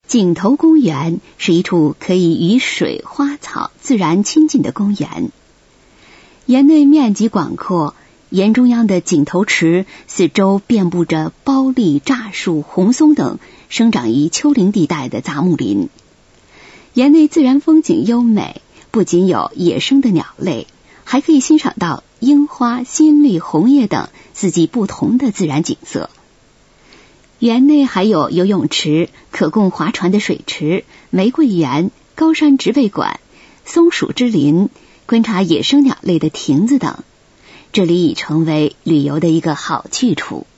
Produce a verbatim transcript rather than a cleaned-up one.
井头公园是一处可以与水、花草自然亲近的公园。园内面积广阔，园中央的井头池四周遍布着苞栗、柞树、红松等生长于丘陵地带的杂木林。园内自然风景优美，不仅有野生的鸟类，还可以欣赏到樱花、新绿、红叶等四季不同的自然景色。园内还有游泳池、可供划船的水池、玫瑰园、高山植被馆、松鼠之林、观察野生鸟类的亭子等，这里已成为旅游的一个好去处。